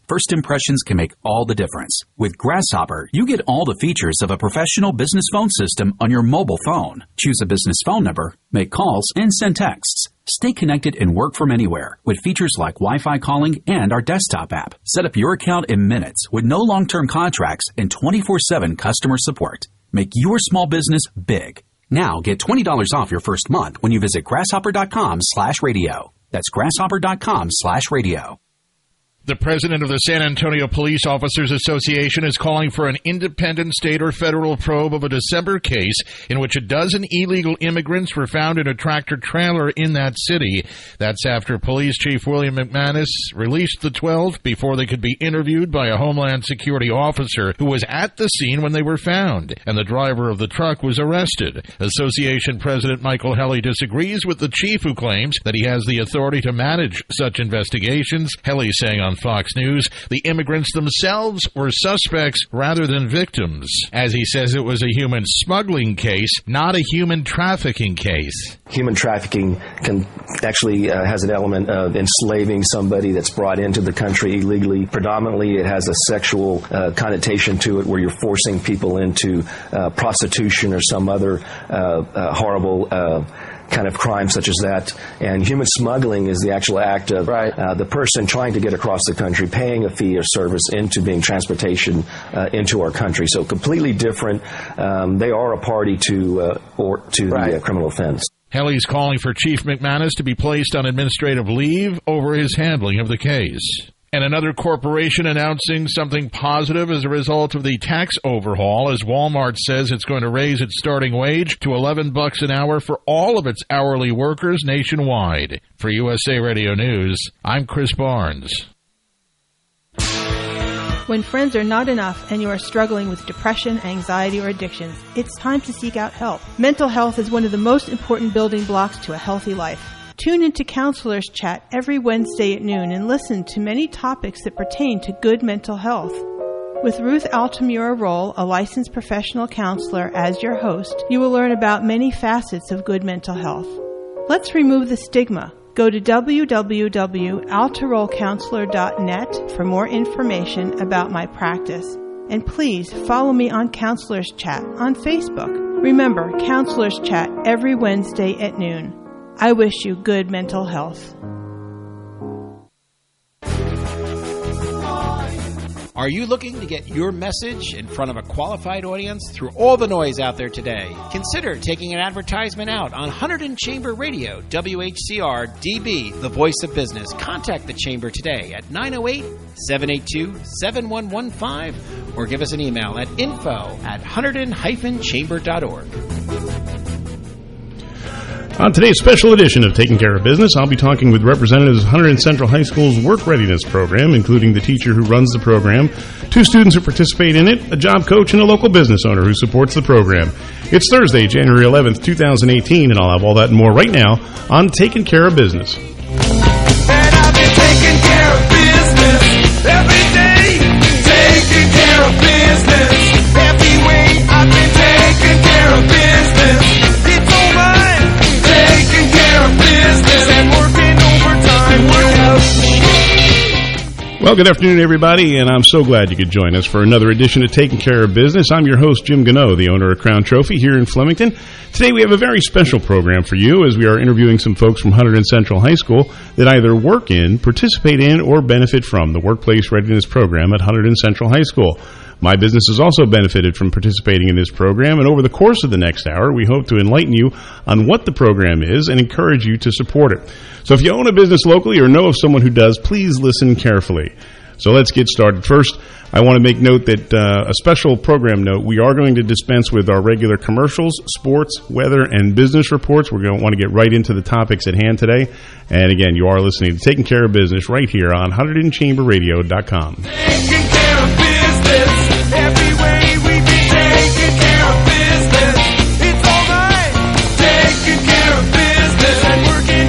First impressions can make all the difference. With Grasshopper, you get all the features of a professional business phone system on your mobile phone. Choose a business phone number, make calls, and send texts. Stay connected and work from anywhere with features like Wi-Fi calling and our desktop app. Set up your account in minutes with no long-term contracts and 24/7 customer support. Make your small business big. Now get $20 off your first month when you visit grasshopper.com/radio. That's grasshopper.com/radio. The president of the San Antonio Police Officers Association is calling for an independent state or federal probe of a December case in which a dozen illegal immigrants were found in a tractor-trailer in that city. That's after Police Chief William McManus released the 12 before they could be interviewed by a Homeland Security officer who was at the scene when they were found, and the driver of the truck was arrested. Association President Michael Helly disagrees with the chief, who claims that he has the authority to manage such investigations. Helly saying on Fox News the immigrants themselves were suspects rather than victims, as he says it was a human smuggling case, not a human trafficking case. Human trafficking can actually has an element of enslaving somebody that's brought into the country illegally. Predominantly, it has a sexual connotation to it, where you're forcing people into prostitution or some other horrible kind of crime such as that. And human smuggling is the actual act of the person trying to get across the country, paying a fee or service into being transportation into our country. So completely different. They are a party to the criminal offense. Helly's calling for Chief McManus to be placed on administrative leave over his handling of the case. And another corporation announcing something positive as a result of the tax overhaul, as Walmart says it's going to raise its starting wage to $11 an hour for all of its hourly workers nationwide. For USA Radio News, I'm Chris Barnes. When friends are not enough and you are struggling with depression, anxiety, or addictions, it's time to seek out help. Mental health is one of the most important building blocks to a healthy life. Tune into Counselors Chat every Wednesday at noon and listen to many topics that pertain to good mental health. With Ruth Altamura Roll, a licensed professional counselor, as your host, you will learn about many facets of good mental health. Let's remove the stigma. Go to www.altarollcounselor.net for more information about my practice. And please follow me on Counselors Chat on Facebook. Remember, Counselors Chat every Wednesday at noon. I wish you good mental health. Are you looking to get your message in front of a qualified audience through all the noise out there today? Consider taking an advertisement out on Hunterdon Chamber Radio, WHCR DB, the voice of business. Contact the Chamber today at 908-782-7115 or give us an email at info@hunterdon-chamber.org. On today's special edition of Taking Care of Business, I'll be talking with representatives of Hunterdon Central High School's Work Readiness Program, including the teacher who runs the program, 2 students who participate in it, a job coach, and a local business owner who supports the program. It's Thursday, January 11th, 2018, and I'll have all that and more right now on Taking Care of Business. And I've been taking care of business every day, taking care of business every way. I've been taking care of business. It's all mine. Taking care of business and working overtime. Well, good afternoon, everybody, and I'm so glad you could join us for another edition of Taking Care of Business. I'm your host, Jim Gano, the owner of Crown Trophy here in Flemington. Today we have a very special program for you as we are interviewing some folks from Hunterdon Central High School that either work in, participate in, or benefit from the Workplace Readiness Program at Hunterdon Central High School. My business has also benefited from participating in this program, and over the course of the next hour, we hope to enlighten you on what the program is and encourage you to support it. So if you own a business locally or know of someone who does, please listen carefully. So let's get started. First, I want to make note that a special program note, we are going to dispense with our regular commercials, sports, weather, and business reports. We're going to want to get right into the topics at hand today. And again, you are listening to Taking Care of Business right here on HunterdonChamberRadio.com. Taking care of business every way. We've been taking care of business. It's all right. Taking care of business and working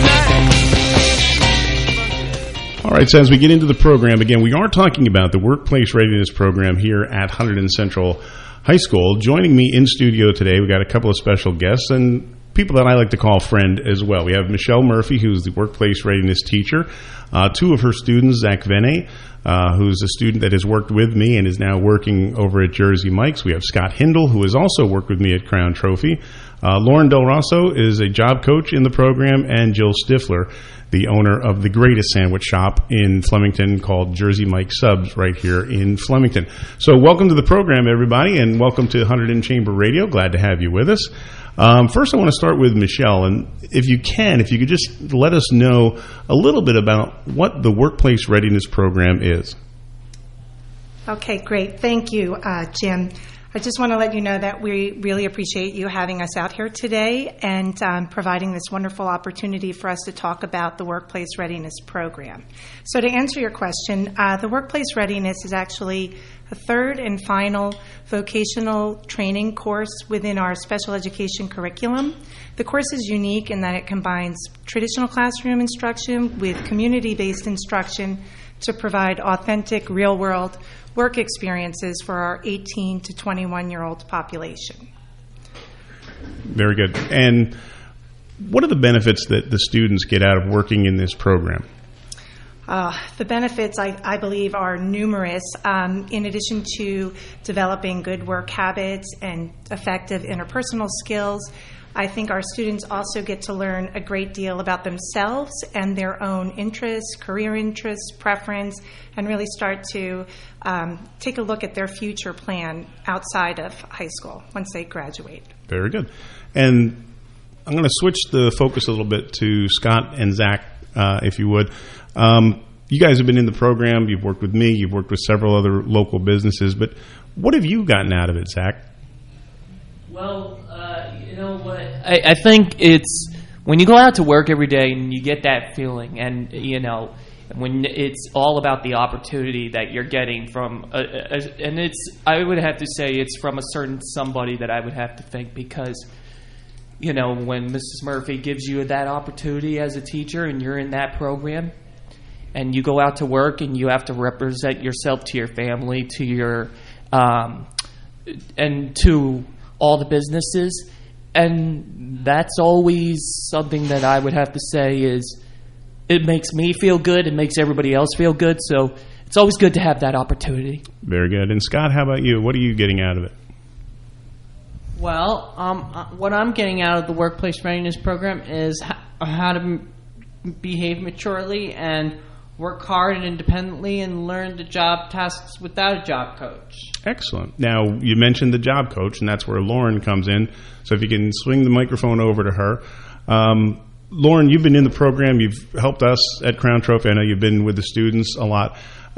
overtime. All right, so as we get into the program, again, we are talking about the Workplace Readiness Program here at Hunterdon Central High School. Joining me in studio today, we got a couple of special guests, and people that I like to call friend as well. We have Michelle Murphy, who's the workplace readiness teacher. Two of her students, Zach Vene, who's a student that has worked with me and is now working over at Jersey Mike's. We have Scott Hindle, who has also worked with me at Crown Trophy. Lauren Del Rosso is a job coach in the program, and Jill Stifler, the owner of the greatest sandwich shop in Flemington called Jersey Mike Subs right here in Flemington. So welcome to the program, everybody, and welcome to Hunterdon Chamber Radio. Glad to have you with us. First, I want to start with Michelle, and if you could just let us know a little bit about what the Workplace Readiness Program is. Okay, great. Thank you, Jim. I just want to let you know that we really appreciate you having us out here today and providing this wonderful opportunity for us to talk about the Workplace Readiness Program. So to answer your question, the Workplace Readiness is actually a third and final vocational training course within our special education curriculum. The course is unique in that it combines traditional classroom instruction with community-based instruction to provide authentic, real-world work experiences for our 18 to 21-year-old population. Very good. And what are the benefits that the students get out of working in this program? The benefits, I believe, are numerous. In addition to developing good work habits and effective interpersonal skills, I think our students also get to learn a great deal about themselves and their own interests, career interests, preference, and really start to take a look at their future plan outside of high school once they graduate. Very good. And I'm going to switch the focus a little bit to Scott and Zach, if you would. You guys have been in the program. You've worked with me. You've worked with several other local businesses. But what have you gotten out of it, Zach? Well, you know what? I think it's when you go out to work every day and you get that feeling, and you know, when it's all about the opportunity that you're getting from, and I would have to say it's from a certain somebody that I would have to think, because you know, when Mrs. Murphy gives you that opportunity as a teacher and you're in that program, and you go out to work and you have to represent yourself to your family, to your and to all the businesses, and that's always something that I would have to say is it makes me feel good, it makes everybody else feel good, so it's always good to have that opportunity. Very good. And Scott, how about you? What are you getting out of it? Well, what I'm getting out of the Workplace Readiness Program is how to behave maturely and work hard and independently and learn the job tasks without a job coach. Excellent. Now, you mentioned the job coach, and that's where Lauren comes in. So if you can swing the microphone over to her. Lauren, you've been in the program. You've helped us at Crown Trophy. I know you've been with the students a lot.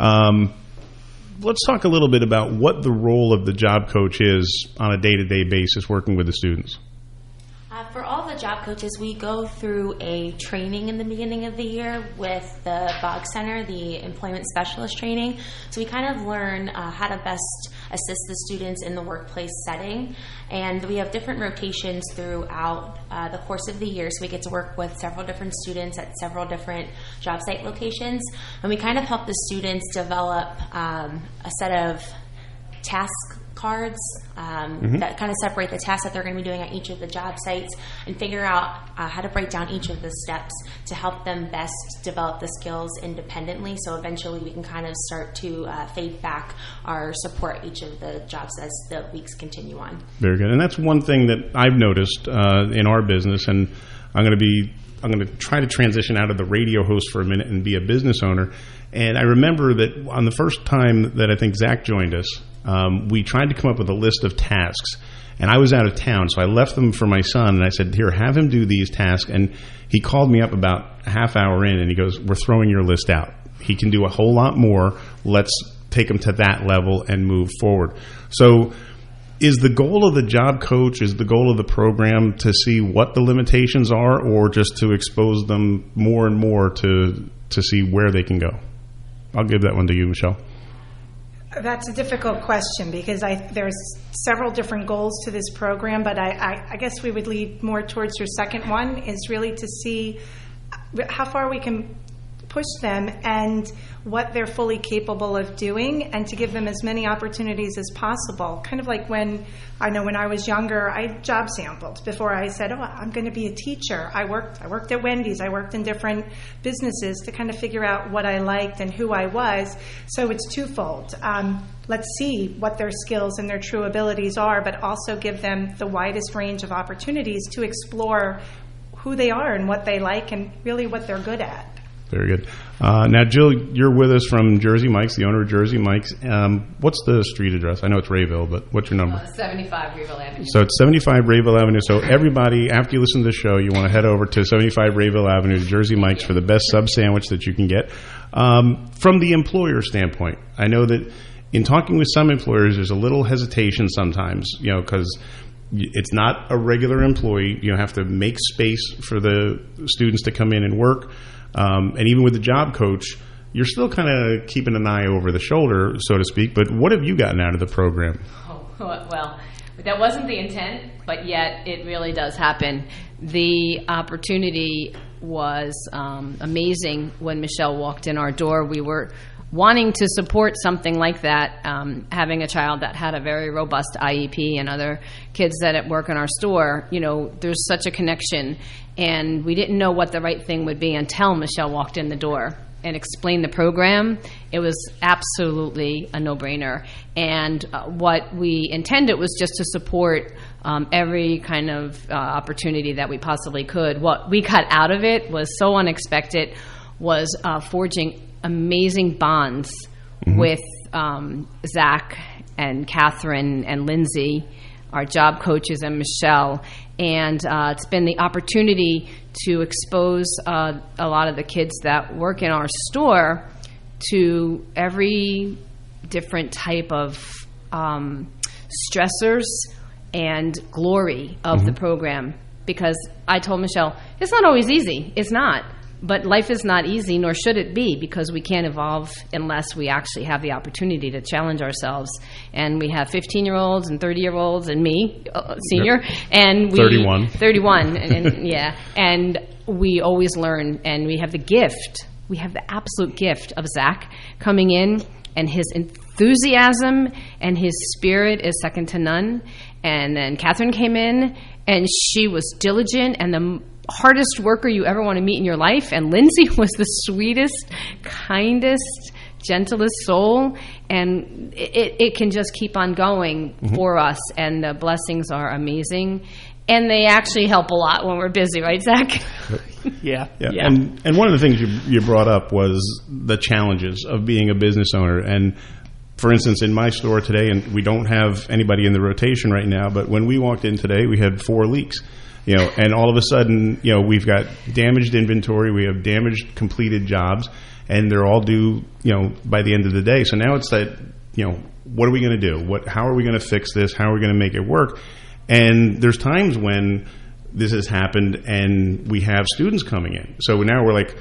Let's talk a little bit about what the role of the job coach is on a day-to-day basis working with the students. For all the job coaches, we go through a training in the beginning of the year with the BOG Center, the Employment Specialist Training. So we kind of learn how to best assist the students in the workplace setting. And we have different rotations throughout the course of the year. So we get to work with several different students at several different job site locations. And we kind of help the students develop a set of task cards that kind of separate the tasks that they're going to be doing at each of the job sites and figure out how to break down each of the steps to help them best develop the skills independently, so eventually we can kind of start to fade back our support each of the jobs as the weeks continue on. Very good. And that's one thing that I've noticed in our business, and I'm going to try to transition out of the radio host for a minute and be a business owner. And I remember that on the first time that I think Zach joined us, we tried to come up with a list of tasks, and I was out of town, so I left them for my son, and I said, here, have him do these tasks. And he called me up about a half hour in, and he goes, we're throwing your list out. He can do a whole lot more. Let's take him to that level and move forward. So is the goal of the job coach, is the goal of the program to see what the limitations are, or just to expose them more and more to see where they can go? I'll give that one to you, Michelle. That's a difficult question because there's several different goals to this program, but I guess we would lead more towards your second one, is really to see how far we can push them and what they're fully capable of doing, and to give them as many opportunities as possible. Kind of like when I was younger, I job sampled before I said, I'm going to be a teacher. I worked at Wendy's. I worked in different businesses to kind of figure out what I liked and who I was. So it's twofold. Let's see what their skills and their true abilities are, but also give them the widest range of opportunities to explore who they are and what they like and really what they're good at. Very good. Now, Jill, you're with us from Jersey Mike's, the owner of Jersey Mike's. What's the street address? I know it's Rayville, but what's your number? 75 Rayville Avenue. So it's 75 Rayville Avenue. So everybody, after you listen to the show, you want to head over to 75 Rayville Avenue to Jersey Mike's for the best sub sandwich that you can get. From the employer standpoint, I know that in talking with some employers, there's a little hesitation sometimes, because it's not a regular employee. You have to make space for the students to come in and work. And even with the job coach, you're still kind of keeping an eye over the shoulder, so to speak. But what have you gotten out of the program? Oh, well, that wasn't the intent, but yet it really does happen. The opportunity was amazing when Michelle walked in our door. We were wanting to support something like that, having a child that had a very robust IEP and other kids that work in our store, there's such a connection. And we didn't know what the right thing would be until Michelle walked in the door and explained the program. It was absolutely a no-brainer. And what we intended was just to support every kind of opportunity that we possibly could. What we got out of it was so unexpected, was forging amazing bonds with Zach and Catherine and Lindsay, our job coaches, and Michelle. And it's been the opportunity to expose a lot of the kids that work in our store to every different type of stressors and glory of the program. Because I told Michelle, it's not always easy. It's not. But life is not easy, nor should it be, because we can't evolve unless we actually have the opportunity to challenge ourselves. And we have 15-year-olds and 30-year-olds and me, senior, and we 31, and yeah, and we always learn. And we have the gift, we have the absolute gift of Zach coming in, and his enthusiasm and his spirit is second to none. And then Catherine came in, and she was diligent and the hardest worker you ever want to meet in your life. And Lindsay was the sweetest, kindest, gentlest soul. And it can just keep on going for us. And the blessings are amazing. And they actually help a lot when we're busy, right, Zach? Yeah. And one of the things you brought up was the challenges of being a business owner. And for instance, in my store today, and we don't have anybody in the rotation right now, but when we walked in today, we had 4 leaks. And all of a sudden, we've got damaged inventory, we have damaged completed jobs, and they're all due, by the end of the day. So now it's that, what are we going to do? How are we going to fix this? How are we going to make it work? And there's times when this has happened and we have students coming in. So now we're like,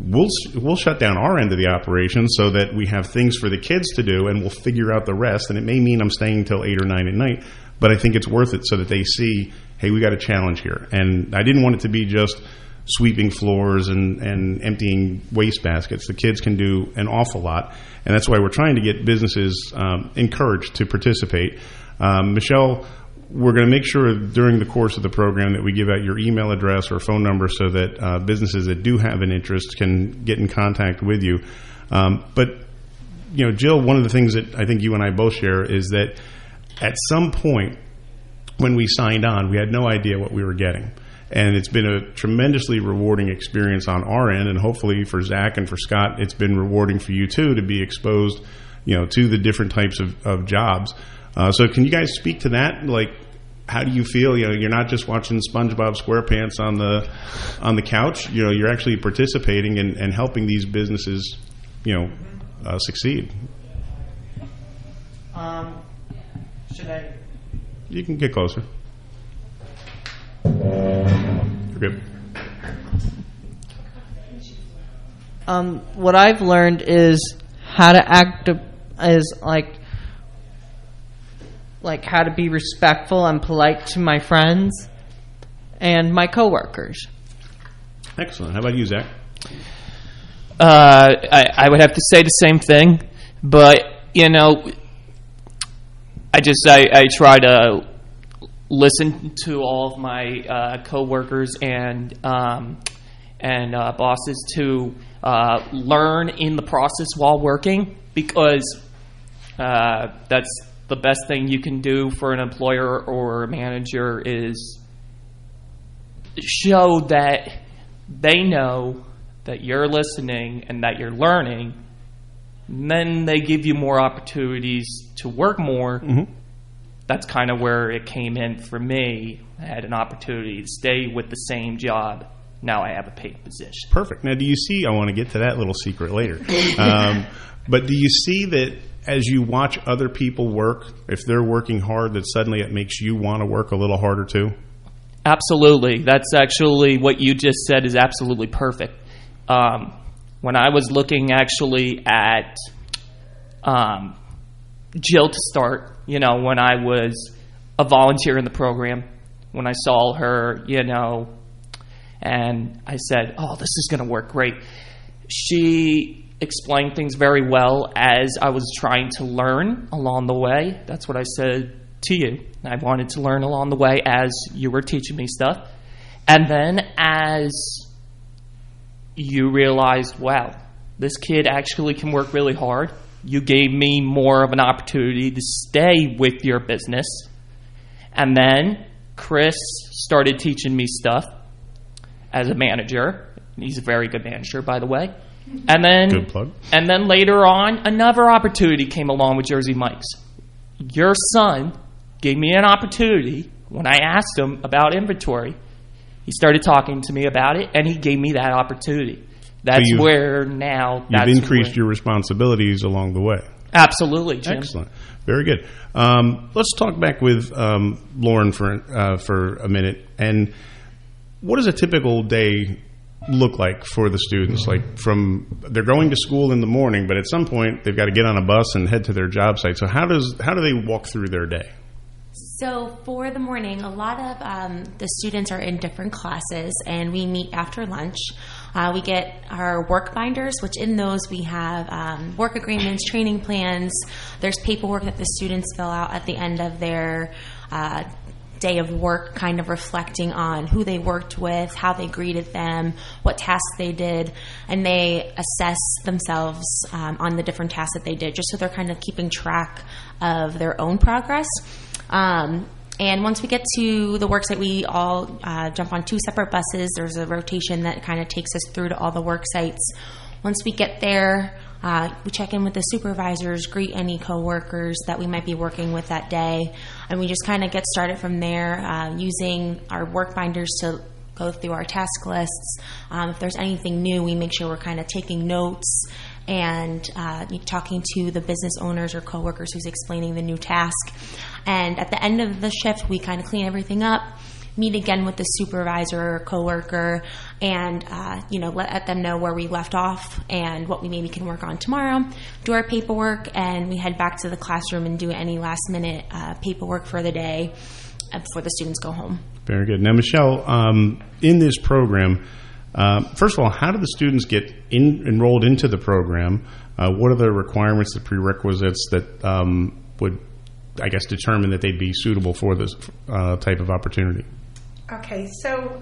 we'll shut down our end of the operation so that we have things for the kids to do, and we'll figure out the rest. And it may mean I'm staying till 8 or 9 at night, but I think it's worth it so that they see, hey, we got a challenge here. And I didn't want it to be just sweeping floors and emptying waste baskets. The kids can do an awful lot, and that's why we're trying to get businesses encouraged to participate. Michelle, we're going to make sure during the course of the program that we give out your email address or phone number so that businesses that do have an interest can get in contact with you. But, Jill, one of the things that I think you and I both share is that at some point when we signed on, we had no idea what we were getting. And it's been a tremendously rewarding experience on our end, and hopefully for Zach and for Scott, it's been rewarding for you too to be exposed, to the different types of jobs. So can you guys speak to that? Like, how do you feel? You're not just watching SpongeBob SquarePants on the couch. You're actually participating and helping these businesses, succeed. Should I? You can get closer. You're good. What I've learned is how to act like how to be respectful and polite to my friends and my coworkers. Excellent. How about you, Zach? I would have to say the same thing, but I try to listen to all of my coworkers and bosses to learn in the process while working, because that's the best thing you can do for an employer or a manager, is show that they know that you're listening and that you're learning. And then they give you more opportunities to work more. Mm-hmm. That's kind of where it came in for me. I had an opportunity to stay with the same job. Now I have a paid position. Perfect. Now, do you see, I want to get to that little secret later, but do you see that as you watch other people work, if they're working hard, that suddenly it makes you want to work a little harder too? Absolutely. That's actually what you just said is absolutely perfect. When I was looking actually at Jill to start, when I was a volunteer in the program, when I saw her, and I said, oh, this is going to work great. She explained things very well as I was trying to learn along the way. That's what I said to you. I wanted to learn along the way as you were teaching me stuff. And then as you realized, wow, this kid actually can work really hard, you gave me more of an opportunity to stay with your business. And then Chris started teaching me stuff as a manager. He's a very good manager, by the way. And then, good plug. And then later on, another opportunity came along with Jersey Mike's. Your son gave me an opportunity when I asked him about inventory. He started talking to me about it, and he gave me that opportunity. That's so where now... You've increased your responsibilities along the way. Absolutely, Jim. Excellent. Very good. Let's talk back with Lauren for a minute. And what does a typical day look like for the students? Like they're going to school in the morning, but at some point they've got to get on a bus and head to their job site. So how do they walk through their day? So for the morning, a lot of the students are in different classes, and we meet after lunch. We get our work binders, which in those we have work agreements, training plans. There's paperwork that the students fill out at the end of their day of work, kind of reflecting on who they worked with, how they greeted them, what tasks they did, and they assess themselves on the different tasks that they did, just so they're kind of keeping track of their own progress. And once we get to the work site, we all jump on 2 separate buses. There's a rotation that kind of takes us through to all the work sites. Once we get there, we check in with the supervisors, greet any coworkers that we might be working with that day, and we just kind of get started from there using our work binders to go through our task lists. If there's anything new, we make sure we're kind of taking notes and talking to the business owners or coworkers who's explaining the new task. And at the end of the shift, we kind of clean everything up, meet again with the supervisor or coworker, and let them know where we left off and what we maybe can work on tomorrow. Do our paperwork, and we head back to the classroom and do any last-minute paperwork for the day before the students go home. Very good. Now, Michelle, in this program, first of all, how do the students get enrolled into the program? What are the requirements, the prerequisites that would, I guess, determine that they'd be suitable for this type of opportunity? Okay, so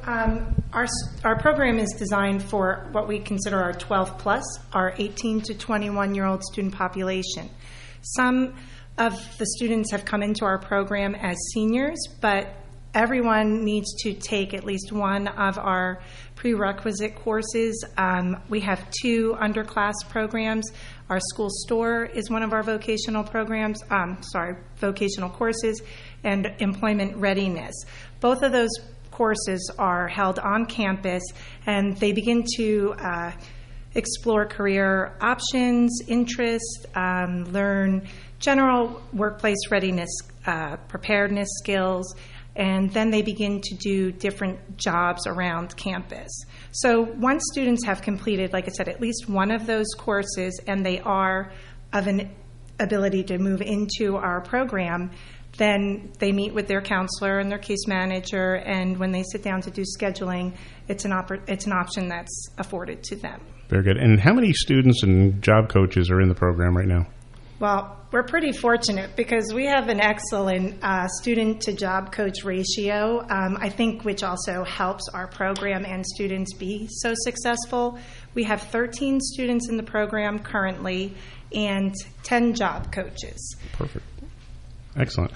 our program is designed for what we consider our 12 plus, our 18 to 21-year-old student population. Some of the students have come into our program as seniors, but everyone needs to take at least one of our prerequisite courses. We have 2 underclass programs. Our school store is one of our vocational programs, vocational courses, and employment readiness. Both of those courses are held on campus, and they begin to explore career options, interests, learn general workplace readiness, preparedness skills, and then they begin to do different jobs around campus. So once students have completed, like I said, at least one of those courses, and they are of an ability to move into our program, then they meet with their counselor and their case manager, and when they sit down to do scheduling, it's an option that's afforded to them. Very good. And how many students and job coaches are in the program right now? Well, we're pretty fortunate because we have an excellent student-to-job coach ratio, I think, which also helps our program and students be so successful. We have 13 students in the program currently and 10 job coaches. Perfect. Excellent.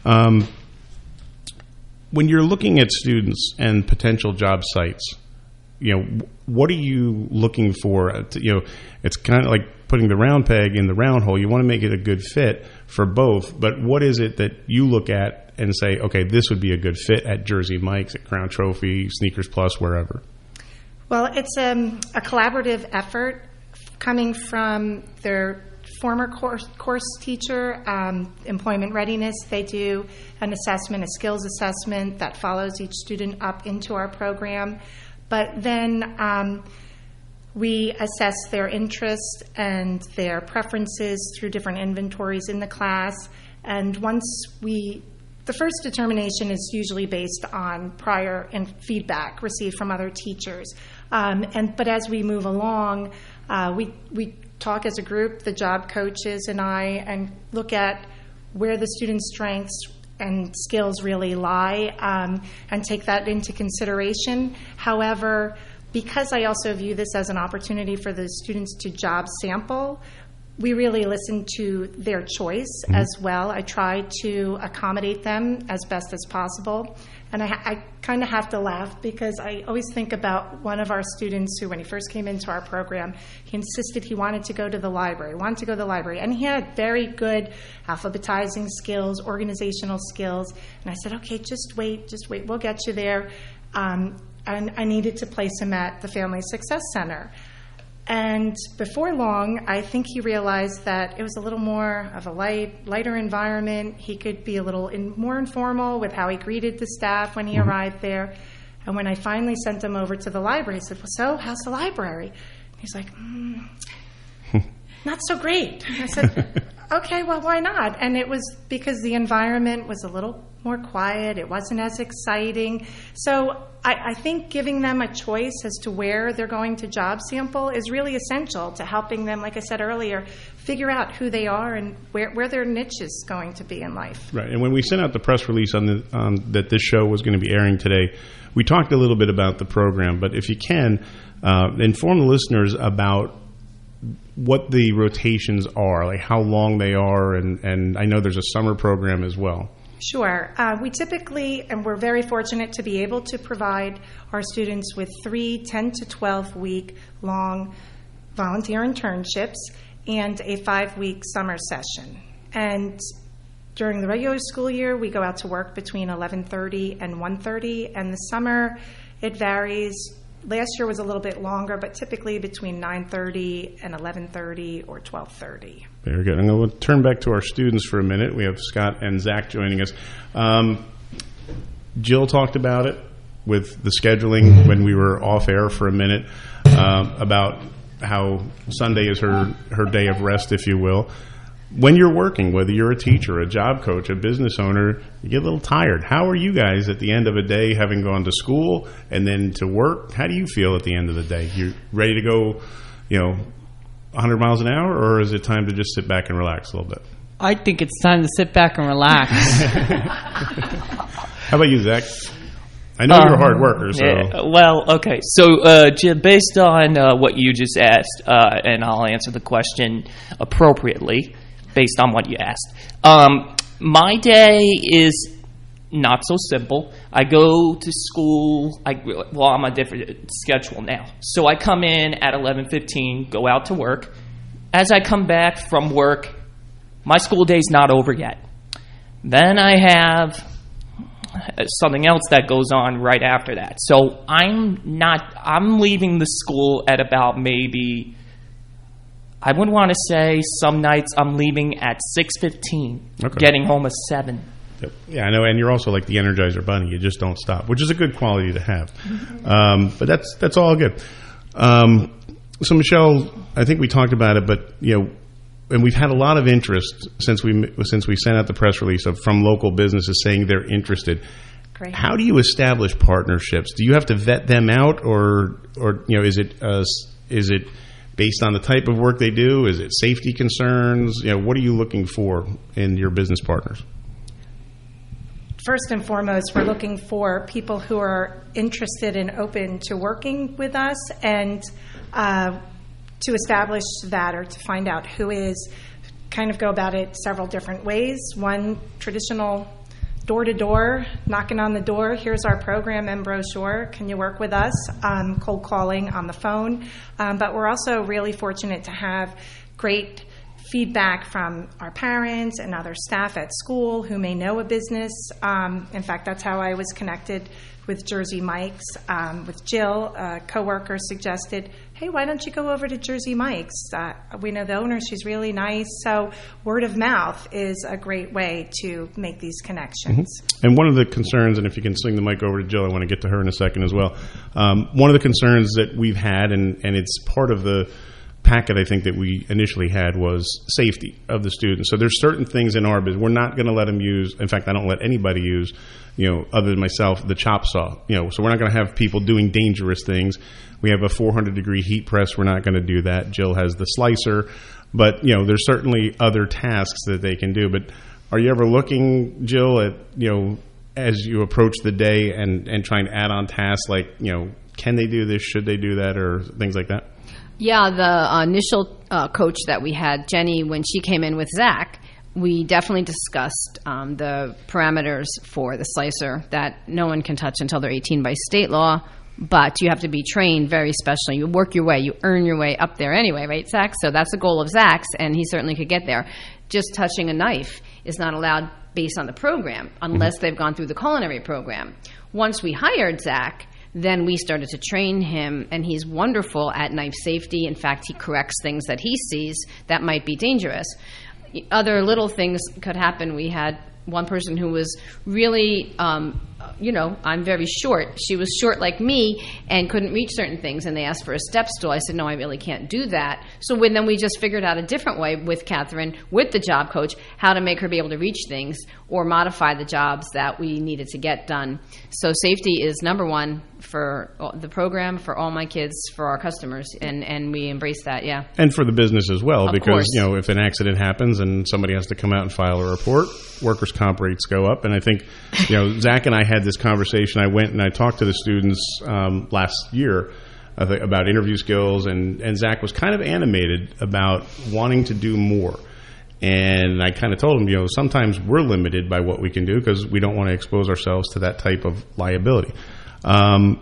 When you're looking at students and potential job sites, what are you looking for? It's kind of like putting the round peg in the round hole. You want to make it a good fit for both, but what is it that you look at and say, okay, this would be a good fit at Jersey Mike's, at Crown Trophy, Sneakers Plus, wherever? Well, it's a collaborative effort coming from their former course teacher, employment readiness. They do an assessment, a skills assessment that follows each student up into our program. But then we assess their interests and their preferences through different inventories in the class. And the first determination is usually based on prior feedback received from other teachers. But as we move along, we talk as a group, the job coaches and I, and look at where the students' strengths and skills really lie, and take that into consideration. However, because I also view this as an opportunity for the students to job sample, we really listen to their choice as well. I try to accommodate them as best as possible. And I kind of have to laugh because I always think about one of our students who, when he first came into our program, he insisted he wanted to go to the library, And he had very good alphabetizing skills, organizational skills. And I said, okay, just wait, we'll get you there. And I needed to place him at the Family Success Center. And before long, I think he realized that it was a little more of a lighter environment. He could be a little more informal with how he greeted the staff when he arrived there. And when I finally sent him over to the library, I said, well, so how's the library? He's like, not so great. I said, okay, well, why not? And it was because the environment was a little more quiet. It wasn't as exciting. So I think giving them a choice as to where they're going to job sample is really essential to helping them, like I said earlier, figure out who they are and where their niche is going to be in life. Right. And when we sent out the press release on that this show was going to be airing today, we talked a little bit about the program. But if you can, inform the listeners about what the rotations are, like how long they are, and I know there's a summer program as well. Sure. We typically, and we're very fortunate to be able to provide our students with 3 10 to 12-week long volunteer internships and a 5-week summer session. And during the regular school year, we go out to work between 11:30 and 1:30, and the summer, it varies. Last year was a little bit longer, but typically between 9:30 and 11:30 or 12:30. Very good. I'm going to turn back to our students for a minute. We have Scott and Zach joining us. Jill talked about it with the scheduling when we were off air for a minute, about how Sunday is her day of rest, if you will. When you're working, whether you're a teacher, a job coach, a business owner, you get a little tired. How are you guys at the end of a day, having gone to school and then to work? How do you feel at the end of the day? You ready to go, 100 miles an hour, or is it time to just sit back and relax a little bit? I think it's time to sit back and relax. How about you, Zach? I know you're a hard worker. So. Yeah, well, okay. So, Jim, based on what you just asked, and I'll answer the question appropriately based on what you asked. My day is not so simple. I go to school. I'm on a different schedule now. So I come in at 11:15, go out to work. As I come back from work, my school day's not over yet. Then I have something else that goes on right after that. So I'm leaving the school at about maybe, I would want to say some nights I'm leaving at 6:15, getting home at 7. Yeah, I know, and you're also like the Energizer Bunny. You just don't stop, which is a good quality to have. But that's all good. So, Michelle, I think we talked about it, but, and we've had a lot of interest since we sent out the press release from local businesses saying they're interested. Great. How do you establish partnerships? Do you have to vet them out, or is it based on the type of work they do? Is it safety concerns? What are you looking for in your business partners? First and foremost, we're looking for people who are interested and open to working with us, and to establish that, or to find out who is, kind of go about it several different ways. One, traditional door-to-door, knocking on the door, here's our program and brochure, can you work with us? Cold calling on the phone. But we're also really fortunate to have great feedback from our parents and other staff at school who may know a business. In fact, that's how I was connected with Jersey Mike's. With Jill, a coworker suggested, hey, why don't you go over to Jersey Mike's? We know the owner, she's really nice. So word of mouth is a great way to make these connections. Mm-hmm. And one of the concerns, and if you can swing the mic over to Jill, I want to get to her in a second as well. One of the concerns that we've had, and it's part of the packet I think that we initially had, was safety of the students. So there's certain things in our business we're not going to let them use. In fact, I don't let anybody use, other than myself, the chop saw. So we're not going to have people doing dangerous things. We have a 400-degree heat press. We're not going to do that. Jill has the slicer, but there's certainly other tasks that they can do. But are you ever looking, Jill, at as you approach the day and trying to add on tasks like can they do this? Should they do that? Or things like that? Yeah, the initial coach that we had, Jenny, when she came in with Zach, we definitely discussed the parameters for the slicer that no one can touch until they're 18 by state law, but you have to be trained very specially. You work your way, you earn your way up there anyway, right, Zach? So that's the goal of Zach's, and he certainly could get there. Just touching a knife is not allowed based on the program unless they've gone through the culinary program. Once we hired Zach, then we started to train him, and he's wonderful at knife safety. In fact, he corrects things that he sees that might be dangerous. Other little things could happen. We had one person who was really, I'm very short. She was short like me and couldn't reach certain things, and they asked for a step stool. I said, no, I really can't do that. So then we just figured out a different way with Catherine, with the job coach, how to make her be able to reach things or modify the jobs that we needed to get done. So safety is number one for the program, for all my kids, for our customers, and we embrace that, yeah. And for the business as well, of because, course. If an accident happens and somebody has to come out and file a report, workers' comp rates go up. And I think, Zach and I had this conversation. I went and I talked to the students last year about interview skills, and Zach was kind of animated about wanting to do more. And I kind of told him, sometimes we're limited by what we can do because we don't want to expose ourselves to that type of liability. Now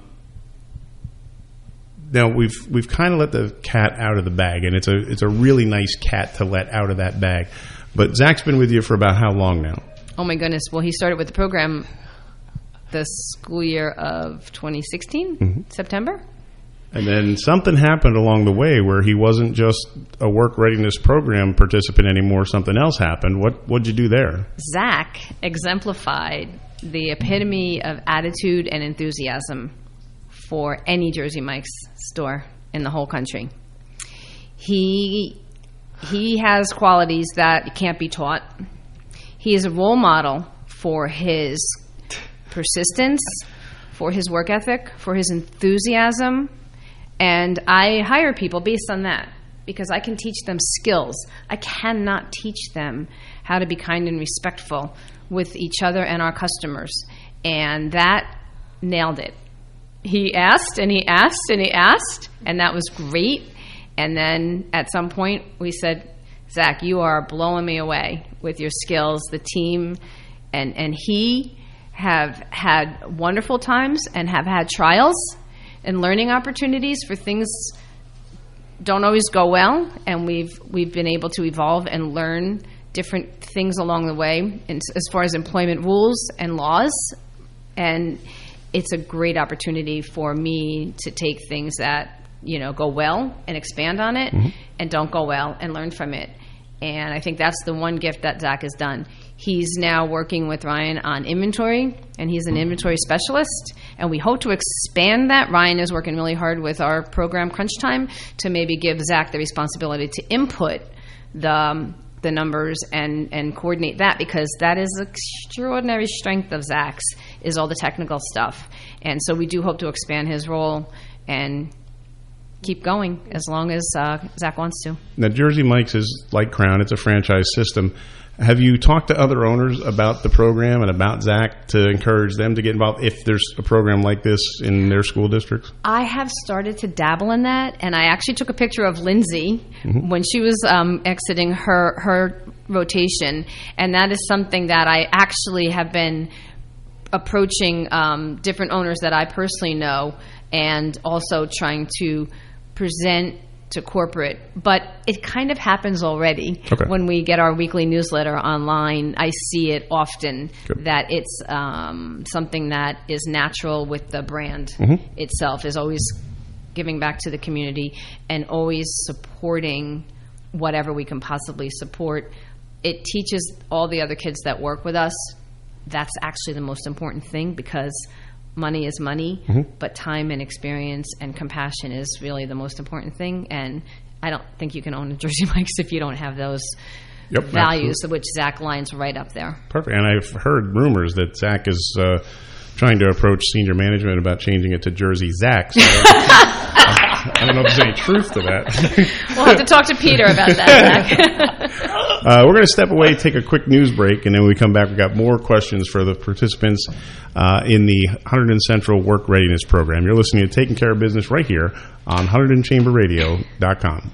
we've kind of let the cat out of the bag, and it's a really nice cat to let out of that bag. But Zach's been with you for about how long now? Oh my goodness! Well, he started with the program the school year of 2016, September. And then something happened along the way where he wasn't just a work readiness program participant anymore. Something else happened. What'd you do there? Zach exemplified the epitome of attitude and enthusiasm for any Jersey Mike's store in the whole country. He has qualities that can't be taught. He is a role model for his persistence, for his work ethic, for his enthusiasm. And I hire people based on that because I can teach them skills. I cannot teach them how to be kind and respectful with each other and our customers. And that nailed it. He asked and he asked and he asked, and that was great. And then at some point we said, Zach, you are blowing me away with your skills. The team and he have had wonderful times and have had trials and learning opportunities for things don't always go well, and we've been able to evolve and learn different things along the way as far as employment rules and laws. And it's a great opportunity for me to take things that go well and expand on it, and don't go well and learn from it. And I think that's the one gift that Zach has done. He's now working with Ryan on inventory, and he's an inventory specialist, and we hope to expand that. Ryan is working really hard with our program Crunch Time to maybe give Zach the responsibility to input the numbers and coordinate that, because that is the extraordinary strength of Zach's, is all the technical stuff. And so we do hope to expand his role and keep going as long as Zach wants to. Now, Jersey Mike's is like Crown. It's a franchise system. Have you talked to other owners about the program and about Zach to encourage them to get involved if there's a program like this in their school districts? I have started to dabble in that, and I actually took a picture of Lindsay when she was exiting her rotation, and that is something that I actually have been approaching different owners that I personally know, and also trying to present to corporate, but it kind of happens already. Okay. When we get our weekly newsletter online, I see it often. Good. That it's something that is natural with the brand itself, is always giving back to the community and always supporting whatever we can possibly support. It teaches all the other kids that work with us that's actually the most important thing, because money is money, but time and experience and compassion is really the most important thing. And I don't think you can own a Jersey Mike's if you don't have those values, which Zach lines right up there. Perfect. And I've heard rumors that Zach is trying to approach senior management about changing it to Jersey Zach. So I don't know if there's any truth to that. We'll have to talk to Peter about that, Zach. We're going to step away, take a quick news break, and then when we come back, we've got more questions for the participants in the Hunterdon Central Work Readiness Program. You're listening to Taking Care of Business right here on HunterdonChamberRadio.com.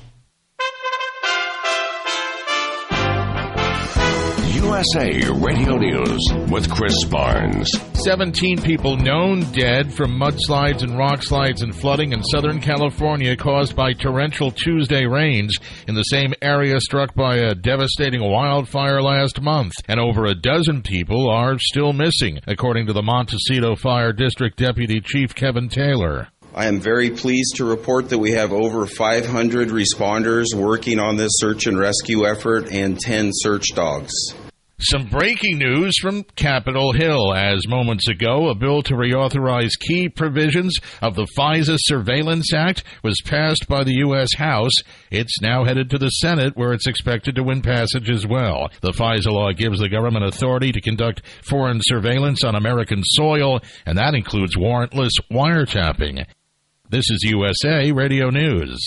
USA Radio News with Chris Barnes. 17 people known dead from mudslides and rock slides and flooding in Southern California caused by torrential Tuesday rains in the same area struck by a devastating wildfire last month. And over a dozen people are still missing, according to the Montecito Fire District Deputy Chief Kevin Taylor. I am very pleased to report that we have over 500 responders working on this search and rescue effort and 10 search dogs. Some breaking news from Capitol Hill, as moments ago a bill to reauthorize key provisions of the FISA Surveillance Act was passed by the U.S. House. It's now headed to the Senate, where it's expected to win passage as well. The FISA law gives the government authority to conduct foreign surveillance on American soil, and that includes warrantless wiretapping. This is USA Radio News.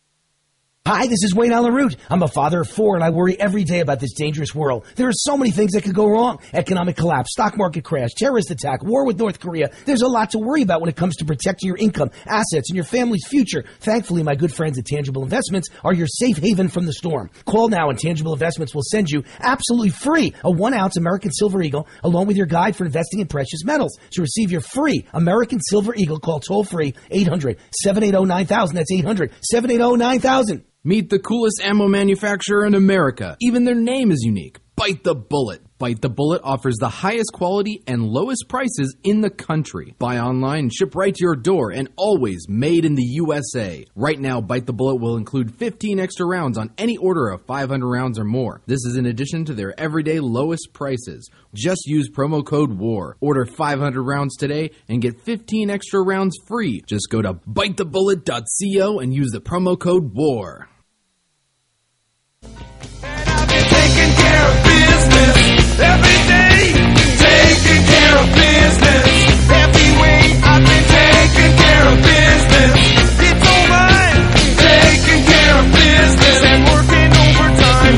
Hi, this is Wayne Allen Root. I'm a father of 4, and I worry every day about this dangerous world. There are so many things that could go wrong. Economic collapse, stock market crash, terrorist attack, war with North Korea. There's a lot to worry about when it comes to protecting your income, assets, and your family's future. Thankfully, my good friends at Tangible Investments are your safe haven from the storm. Call now, and Tangible Investments will send you absolutely free a 1-ounce American Silver Eagle, along with your guide for investing in precious metals. To receive your free American Silver Eagle, call toll-free 800-780-9000. That's 800-780-9000. Meet the coolest ammo manufacturer in America. Even their name is unique. Bite the Bullet. Bite the Bullet offers the highest quality and lowest prices in the country. Buy online, ship right to your door, and always made in the USA. Right now, Bite the Bullet will include 15 extra rounds on any order of 500 rounds or more. This is in addition to their everyday lowest prices. Just use promo code WAR. Order 500 rounds today and get 15 extra rounds free. Just go to bitethebullet.co and use the promo code WAR. Taking care of business every day. Taking care of business every way. I've been taking care of business. It's all mine. Taking care of business and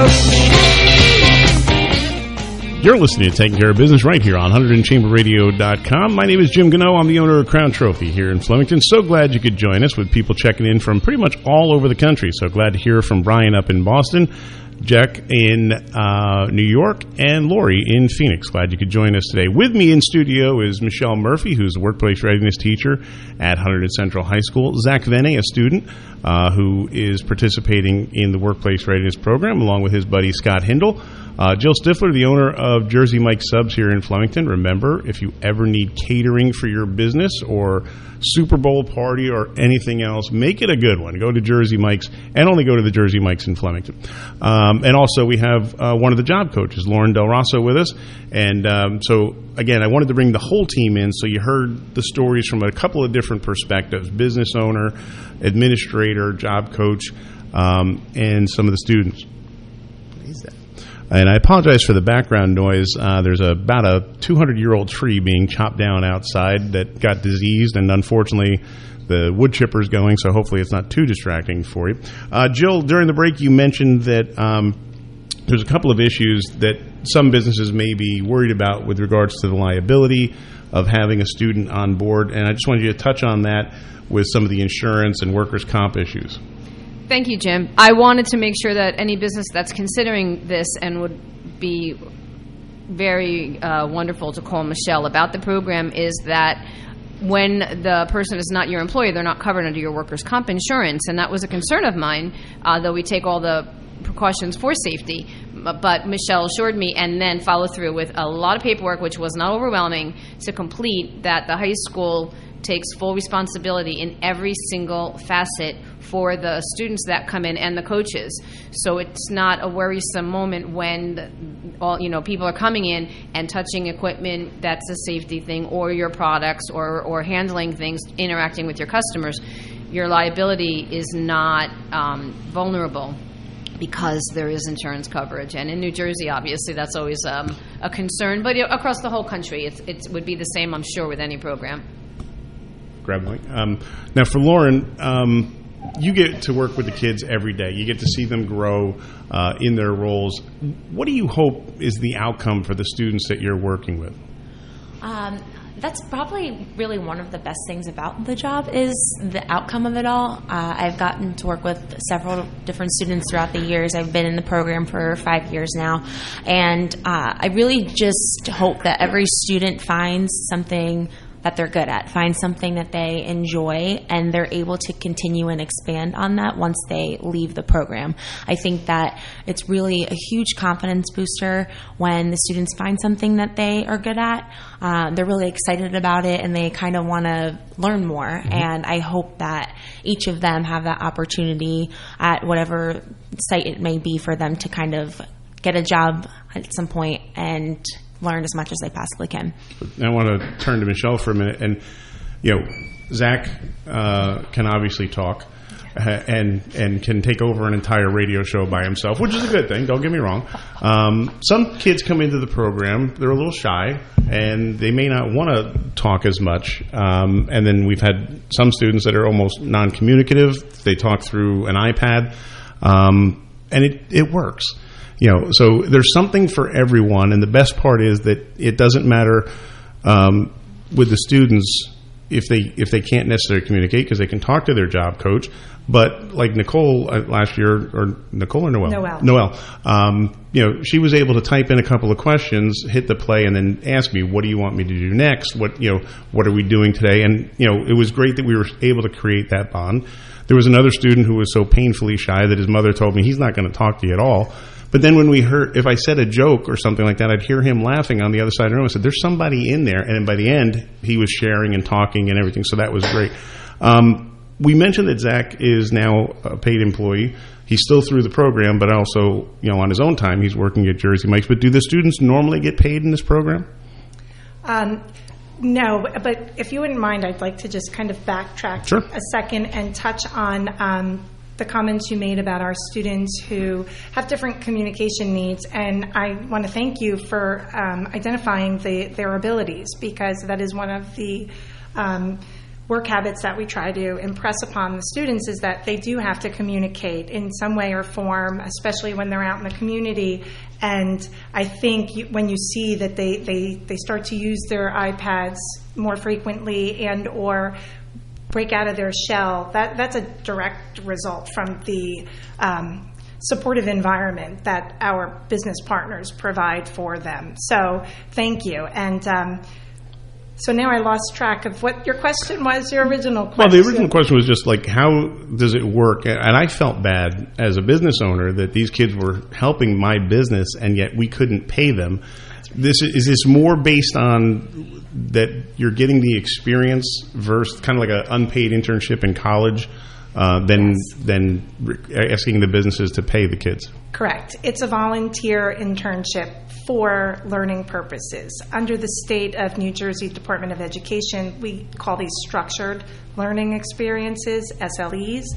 working overtime. You're listening to Taking Care of Business right here on HunterdonChamberRadio.com. My name is Jim Gano. I'm the owner of Crown Trophy here in Flemington. So glad you could join us with people checking in from pretty much all over the country. So glad to hear from Brian up in Boston, Jack in New York, and Lori in Phoenix. Glad you could join us today. With me in studio is Michelle Murphy, who's a workplace readiness teacher at Hunterdon Central High School. Zach Venne, a student who is participating in the workplace readiness program, along with his buddy Scott Hindle. Jill Stifler, the owner of Jersey Mike's Subs here in Flemington. Remember, if you ever need catering for your business or Super Bowl party or anything else, make it a good one. Go to Jersey Mike's, and only go to the Jersey Mike's in Flemington. And also, we have one of the job coaches, Lauren Del Rosso, with us. And so, again, I wanted to bring the whole team in, so you heard the stories from a couple of different perspectives: business owner, administrator, job coach. and some of the students. What is that? And I apologize for the background noise. There's about a 200-year-old tree being chopped down outside that got diseased, and unfortunately the wood chipper's going, so hopefully it's not too distracting for you. Jill, during the break you mentioned that there's a couple of issues that some businesses may be worried about with regards to the liability of having a student on board, and I just wanted you to touch on that with some of the insurance and workers' comp issues. Thank you, Jim. I wanted to make sure that any business that's considering this and would be very wonderful to call Michelle about the program is that when the person is not your employee, they're not covered under your workers' comp insurance, and that was a concern of mine, though we take all the precautions for safety. But Michelle assured me and then followed through with a lot of paperwork, which was not overwhelming, to complete, that the high school takes full responsibility in every single facet for the students that come in and the coaches. So it's not a worrisome moment when people are coming in and touching equipment that's a safety thing, or your products, or handling things, interacting with your customers. Your liability is not vulnerable because there is insurance coverage. And in New Jersey, obviously, that's always a concern. But across the whole country, it would be the same, I'm sure, with any program. Grab Mike. Now, for Lauren, you get to work with the kids every day. You get to see them grow in their roles. What do you hope is the outcome for the students that you're working with? That's probably really one of the best things about the job is the outcome of it all. I've gotten to work with several different students throughout the years. I've been in the program for 5 years now. And I really just hope that every student finds something that they're good at, find something that they enjoy, and they're able to continue and expand on that once they leave the program. I think that it's really a huge confidence booster when the students find something that they are good at. They're really excited about it, and they kind of want to learn more. Mm-hmm. And I hope that each of them have that opportunity at whatever site it may be for them to kind of get a job at some point and learn as much as they possibly can. I want to turn to Michelle for a minute. And, Zach can obviously talk and can take over an entire radio show by himself, which is a good thing, don't get me wrong. Some kids come into the program, they're a little shy, and they may not want to talk as much. And then we've had some students that are almost non-communicative. They talk through an iPad, and it works. So there's something for everyone, and the best part is that it doesn't matter with the students if they can't necessarily communicate, because they can talk to their job coach. But like Nicole last year, or Nicole or Noelle? Noelle. She was able to type in a couple of questions, hit the play, and then ask me, "What do you want me to do next? What are we doing today?" And it was great that we were able to create that bond. There was another student who was so painfully shy that his mother told me he's not going to talk to you at all. But then when if I said a joke or something like that, I'd hear him laughing on the other side of the room. I said, there's somebody in there. And then by the end, he was sharing and talking and everything. So that was great. We mentioned that Zach is now a paid employee. He's still through the program, but also, on his own time, he's working at Jersey Mike's. But do the students normally get paid in this program? No, but if you wouldn't mind, I'd like to just kind of backtrack a second and touch on the comments you made about our students who have different communication needs. And I want to thank you for identifying their abilities, because that is one of the work habits that we try to impress upon the students, is that they do have to communicate in some way or form, especially when they're out in the community. And I think when you see that they start to use their iPads more frequently and or break out of their shell, that's a direct result from the supportive environment that our business partners provide for them. So thank you. And so now I lost track of what your question was, your original question. Well, the original question was just like, how does it work? And I felt bad as a business owner that these kids were helping my business and yet we couldn't pay them. Is this more based on that you're getting the experience versus kind of like an unpaid internship in college than asking the businesses to pay the kids? Correct. It's a volunteer internship for learning purposes. Under the state of New Jersey Department of Education, we call these structured learning experiences, SLEs.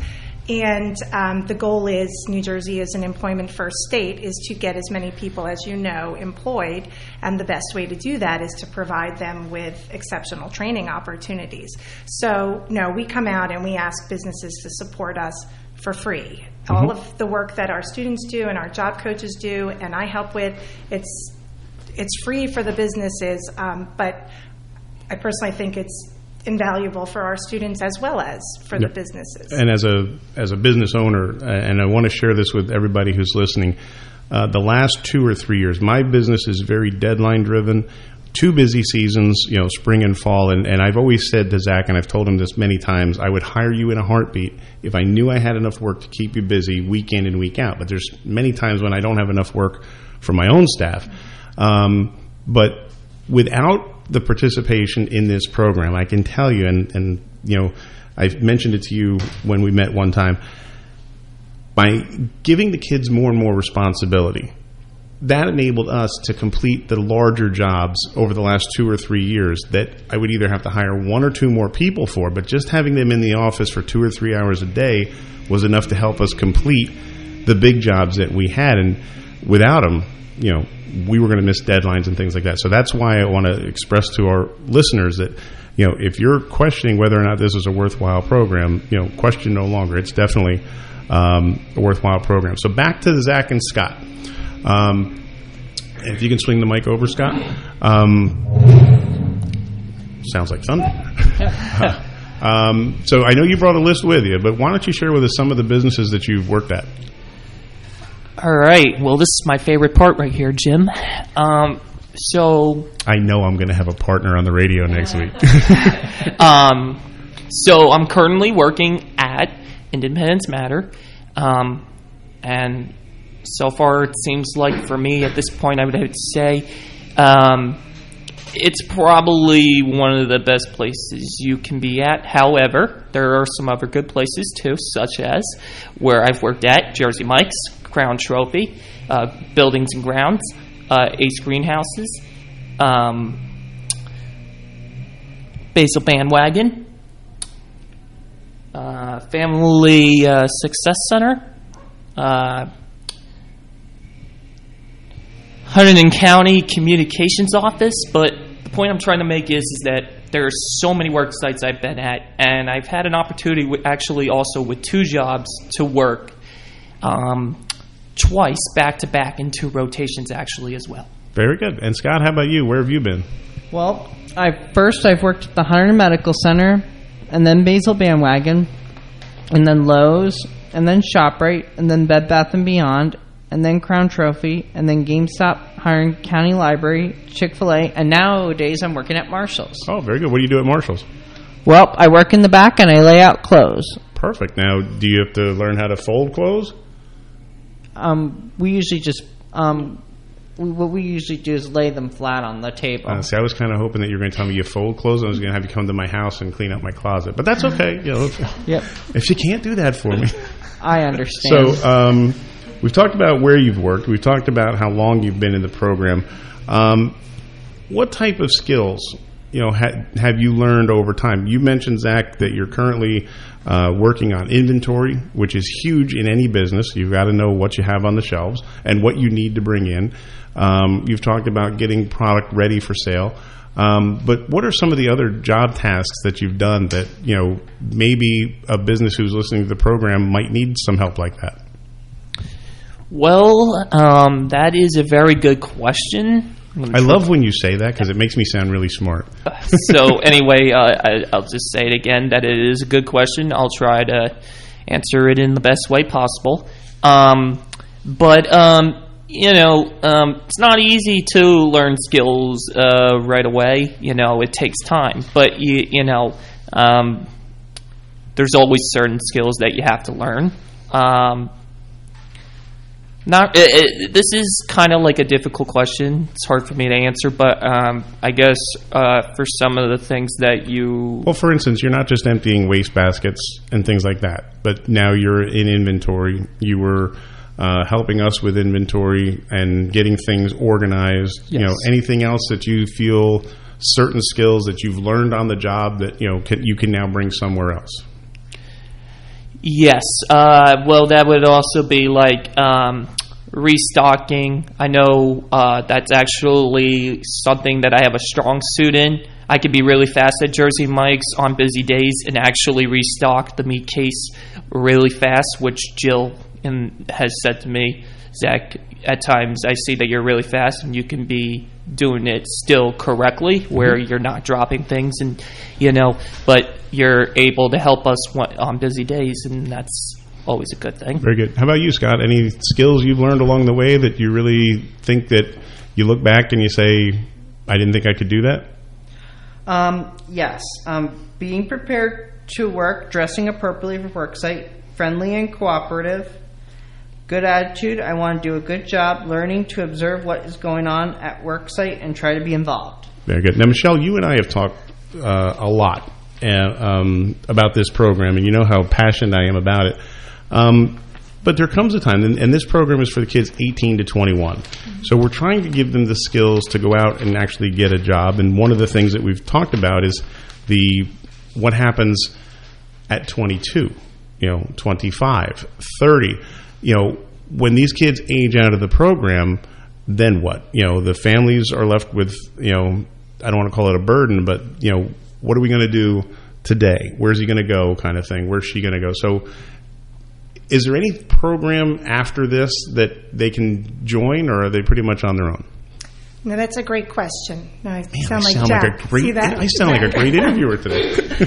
And the goal is, New Jersey is an employment-first state, is to get as many people as you know employed, and the best way to do that is to provide them with exceptional training opportunities. So, no, we come out and we ask businesses to support us for free. Mm-hmm. All of the work that our students do and our job coaches do and I help with, it's free for the businesses, but I personally think it's invaluable for our students as well as for the businesses. And as a business owner, and I want to share this with everybody who's listening, the last 2 or 3 years, my business is very deadline driven. 2 busy seasons, spring and fall, and I've always said to Zach, and I've told him this many times, I would hire you in a heartbeat if I knew I had enough work to keep you busy week in and week out. But there's many times when I don't have enough work for my own staff. But without the participation in this program, I can tell you, and I've mentioned it to you when we met one time, by giving the kids more and more responsibility, that enabled us to complete the larger jobs over the last 2 or 3 years that I would either have to hire 1 or 2 more people for, but just having them in the office for 2 or 3 hours a day was enough to help us complete the big jobs that we had. And without them, we were going to miss deadlines and things like that. So that's why I want to express to our listeners that, if you're questioning whether or not this is a worthwhile program, question no longer. It's definitely a worthwhile program. So back to Zach and Scott. If you can swing the mic over, Scott. Sounds like thunder. So I know you brought a list with you, but why don't you share with us some of the businesses that you've worked at? All right. Well, this is my favorite part right here, Jim. So I know I'm going to have a partner on the radio next week. So I'm currently working at Independence Matter, and so far it seems like for me at this point I would have to say it's probably one of the best places you can be at. However, there are some other good places too, such as where I've worked at, Jersey Mike's, Crown Trophy, Buildings and Grounds, Ace Greenhouses, Basil Bandwagon, Family Success Center, Hunterdon County Communications Office. But the point I'm trying to make is that there are so many work sites I've been at, and I've had an opportunity actually also with 2 jobs to work twice back-to-back in 2 rotations actually as well. Very good. And Scott, how about you? Where have you been? Well, I've worked at the Hunterdon Medical Center, and then Basil Bandwagon, and then Lowe's, and then ShopRite, and then Bed Bath & Beyond, and then Crown Trophy, and then GameStop, Hunterdon County Library, Chick-fil-A, and nowadays I'm working at Marshall's. Oh, very good. What do you do at Marshall's? Well, I work in the back and I lay out clothes. Perfect. Now, do you have to learn how to fold clothes? We usually just what we usually do is lay them flat on the table. See, I was kind of hoping that you were going to tell me you fold clothes. I was going to have you come to my house and clean up my closet, but that's okay. Yep. If you can't do that for me, I understand. So, we've talked about where you've worked. We've talked about how long you've been in the program. What type of skills, have you learned over time? You mentioned, Zach, that you're currently working on inventory, which is huge in any business. You've got to know what you have on the shelves and what you need to bring in. You've talked about getting product ready for sale. But what are some of the other job tasks that you've done that, maybe a business who's listening to the program might need some help like that? Well, that is a very good question. I love when you say that because it makes me sound really smart. So anyway, I'll just say it again that it is a good question. I'll try to answer it in the best way possible. But it's not easy to learn skills right away. It takes time. But there's always certain skills that you have to learn. This is kind of like a difficult question. It's hard for me to answer, but I guess for some of the things that you... Well, for instance, you're not just emptying waste baskets and things like that, but now you're in inventory. You were helping us with inventory and getting things organized. Yes. Anything else that you feel, certain skills that you've learned on the job that you can now bring somewhere else? Yes. Well, that would also be like restocking. I know that's actually something that I have a strong suit in. I could be really fast at Jersey Mike's on busy days and actually restock the meat case really fast, which Jill has said to me, Zach, at times I see that you're really fast and you can be doing it still correctly where you're not dropping things and, but you're able to help us on busy days, and that's always a good thing. Very good. How about you, Scott? Any skills you've learned along the way that you really think that you look back and you say, I didn't think I could do that? Yes. Being prepared to work, dressing appropriately for work site, friendly and cooperative, good attitude, I want to do a good job, learning to observe what is going on at work site and try to be involved. Very good. Now, Michelle, you and I have talked a lot about this program, and you know how passionate I am about it. But there comes a time, and this program is for the kids 18 to 21. So we're trying to give them the skills to go out and actually get a job. And one of the things that we've talked about is what happens at 22, 25, 30. When these kids age out of the program, then what? The families are left with, I don't want to call it a burden, but, what are we going to do today? Where's he going to go kind of thing? Where's she going to go? So is there any program after this that they can join, or are they pretty much on their own? No, that's a great question. No, I Man, sound like like Jack. a great, See that? I sound like a great interviewer today.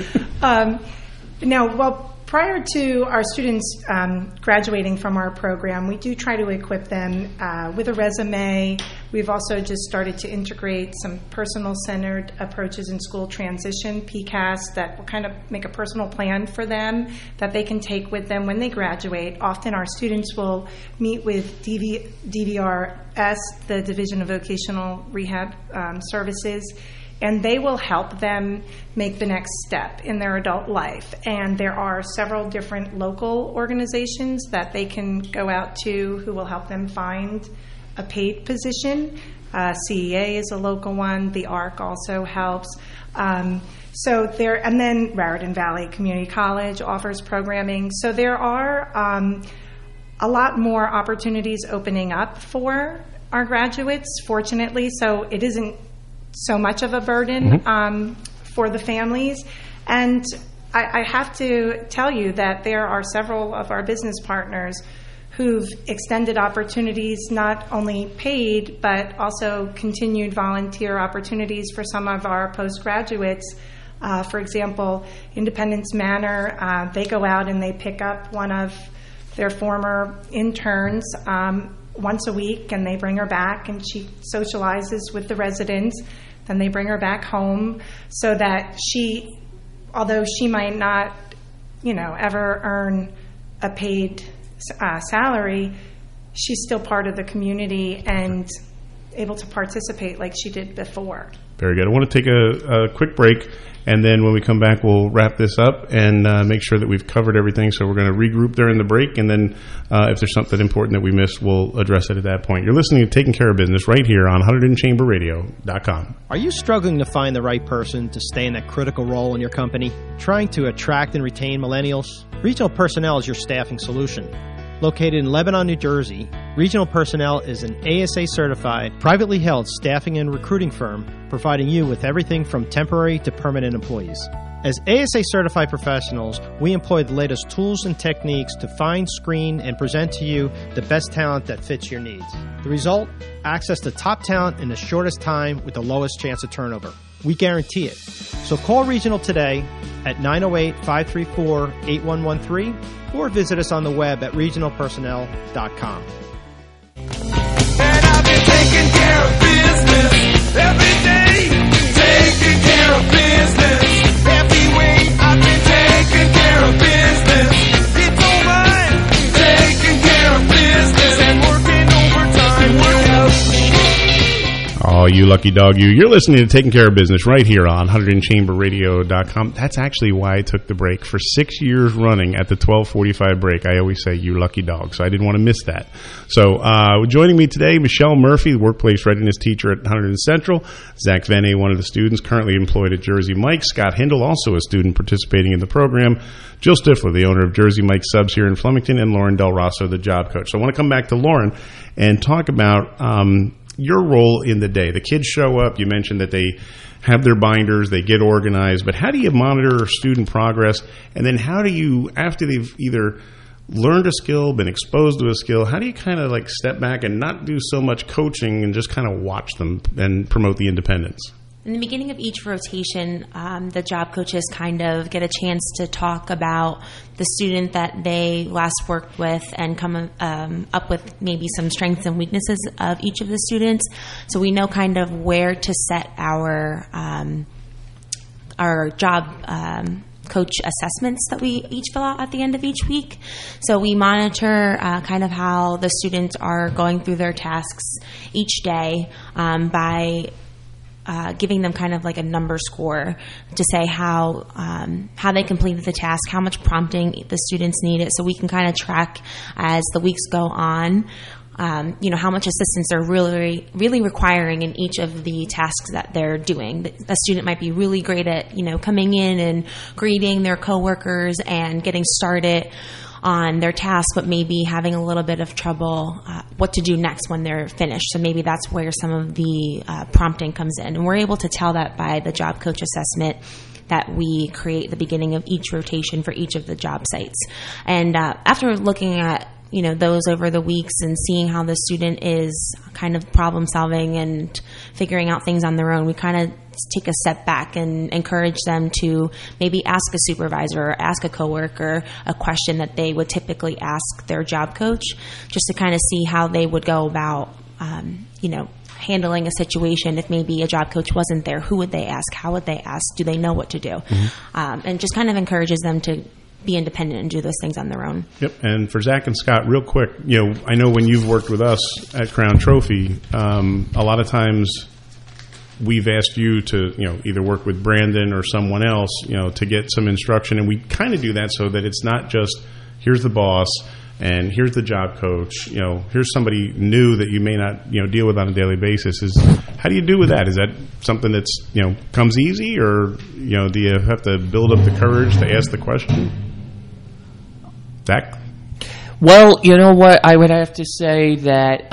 Prior to our students graduating from our program, we do try to equip them with a resume. We've also just started to integrate some personal-centered approaches in school transition, PCAS, that will kind of make a personal plan for them that they can take with them when they graduate. Often our students will meet with DVRS, the Division of Vocational Rehab Services, and they will help them make the next step in their adult life. And there are several different local organizations that they can go out to who will help them find a paid position. CEA is a local one. The ARC also helps. And then Raritan Valley Community College offers programming. So there are a lot more opportunities opening up for our graduates, fortunately. So it isn't so much of a burden for the families. And I have to tell you that there are several of our business partners who've extended opportunities, not only paid, but also continued volunteer opportunities for some of our postgraduates. For example, Independence Manor, they go out and they pick up one of their former interns once a week, and they bring her back, and she socializes with the residents. Then they bring her back home so that she, although she might not, ever earn a paid salary, she's still part of the community and able to participate like she did before. Very good. I want to take a quick break, and then when we come back, we'll wrap this up and make sure that we've covered everything. So we're going to regroup during the break, and then if there's something important that we missed, we'll address it at that point. You're listening to Taking Care of Business right here on HunterdonChamberRadio.com. Are you struggling to find the right person to stay in that critical role in your company? Trying to attract and retain millennials? Regional Personnel is your staffing solution. Located in Lebanon, New Jersey, Regional Personnel is an ASA-certified, privately held staffing and recruiting firm providing you with everything from temporary to permanent employees. As ASA-certified professionals, we employ the latest tools and techniques to find, screen, and present to you the best talent that fits your needs. The result? Access to top talent in the shortest time with the lowest chance of turnover. We guarantee it. So call Regional today at 908-534-8113 or visit us on the web at regionalpersonnel.com. And I've been taking care of business every day. Taking care of business every way. I've been taking care of business. It don't mind taking care of business and working overtime. Oh, Oh, you lucky dog, you. You're listening to Taking Care of Business right here on 100chamberradio.com. That's actually why I took the break. For 6 years running at the 12:45 break, I always say, you lucky dog. So I didn't want to miss that. So joining me today, Michelle Murphy, the workplace readiness teacher at Hunterdon Central. Zach Vene, one of the students currently employed at Jersey Mike's. Scott Hindle, also a student participating in the program. Jill Stifler, the owner of Jersey Mike's Subs here in Flemington. And Lauren Del Rosso, the job coach. So I want to come back to Lauren and talk about your role in the day. The kids show up. You mentioned that they have their binders, they get organized, but how do you monitor student progress? And then how do you, after they've either learned a skill, been exposed to a skill, how do you kind of like step back and not do so much coaching and just kind of watch them and promote the independence? In the beginning of each rotation, the job coaches kind of get a chance to talk about the student that they last worked with and come up with maybe some strengths and weaknesses of each of the students. So we know kind of where to set our job coach assessments that we each fill out at the end of each week. So we monitor kind of how the students are going through their tasks each day by giving them kind of like a number score to say how they completed the task, how much prompting the students needed, so we can kind of track as the weeks go on, how much assistance they're really requiring in each of the tasks that they're doing. A student might be really great at, coming in and greeting their coworkers and getting started on their task, but maybe having a little bit of trouble what to do next when they're finished. So maybe that's where some of the prompting comes in. And we're able to tell that by the job coach assessment that we create at the beginning of each rotation for each of the job sites. And after looking at those over the weeks and seeing how the student is kind of problem solving and figuring out things on their own, we kind of take a step back and encourage them to maybe ask a supervisor or ask a coworker a question that they would typically ask their job coach, just to kind of see how they would go about, handling a situation. If maybe a job coach wasn't there, who would they ask? How would they ask? Do they know what to do? Mm-hmm. And just kind of encourages them to be independent and do those things on their own. Yep. And for Zach and Scott, real quick, I know when you've worked with us at Crown Trophy, a lot of times we've asked you to, either work with Brandon or someone else, to get some instruction. And we kind of do that so that it's not just, here's the boss and here's the job coach, here's somebody new that you may not, deal with on a daily basis. How do you do with that? Is that something that's, comes easy, or, do you have to build up the courage to ask the question? Zach? Well, you know what? I would have to say that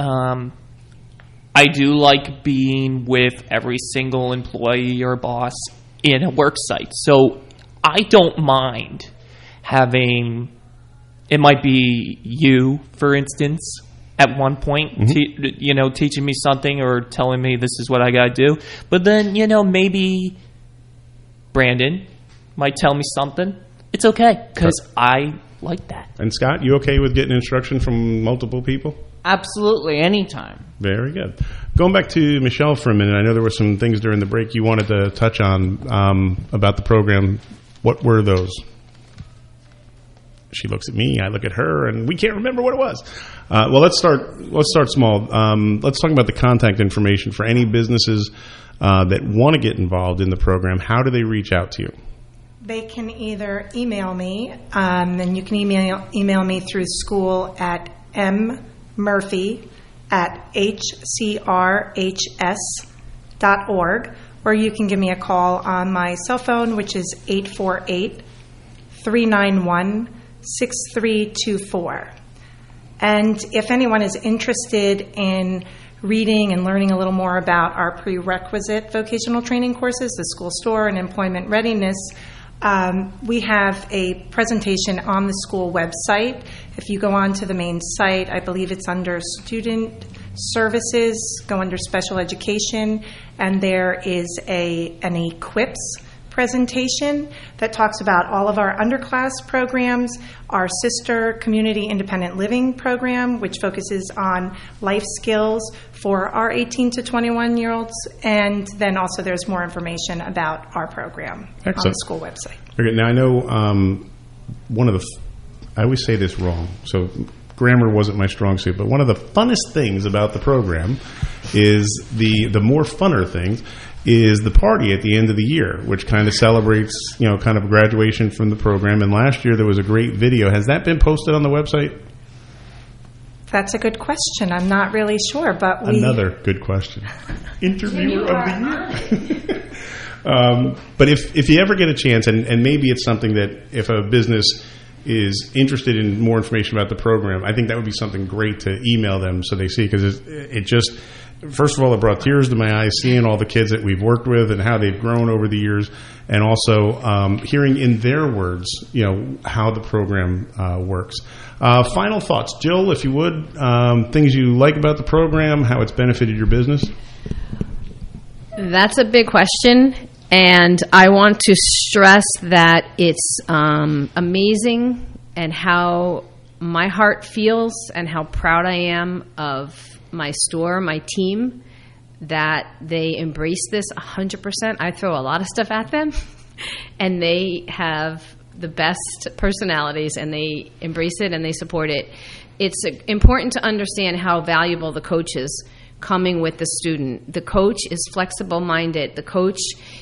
I do like being with every single employee or boss in a work site. So I don't mind having, it might be you, for instance, at one point, mm-hmm. Teaching me something or telling me this is what I got to do. But then, maybe Brandon might tell me something. It's okay, because I like that. And Scott, you okay with getting instruction from multiple people? Absolutely, anytime. Very good. Going back to Michelle for a minute, I know there were some things during the break you wanted to touch on about the program. What were those? She looks at me, I look at her, and we can't remember what it was. Well, let's start small. Let's talk about the contact information for any businesses that want to get involved in the program. How do they reach out to you? They can either email me, and you can email me through school at murphy@hcrhs.org, or you can give me a call on my cell phone, which is 848-391-6324. And if anyone is interested in reading and learning a little more about our prerequisite vocational training courses, the School Store and Employment Readiness, we have a presentation on the school website. If you go onto the main site, I believe it's under Student Services, go under Special Education, and there is an Equips presentation that talks about all of our underclass programs, our sister community independent living program, which focuses on life skills for our 18 to 21-year-olds, and then also there's more information about our program on the school website. Okay, now I know I always say this wrong, so grammar wasn't my strong suit, but one of the funnest things about the program is the more funner things is the party at the end of the year, which kind of celebrates, kind of a graduation from the program. And last year there was a great video. Has that been posted on the website? That's a good question. I'm not really sure, but Another good question. Interviewer of the year. But if you ever get a chance, and maybe it's something that if a business is interested in more information about the program, I think that would be something great to email them so they see, because it just, first of all, it brought tears to my eyes seeing all the kids that we've worked with and how they've grown over the years, and also hearing in their words, how the program works. Final thoughts, Jill, if you would, things you like about the program, how it's benefited your business. That's a big question, and I want to stress that it's amazing and how my heart feels and how proud I am of my store, my team, that they embrace this 100%. I throw a lot of stuff at them, and they have the best personalities, and they embrace it and they support it. It's important to understand how valuable the coach is coming with the student. The coach is flexible-minded. The coach,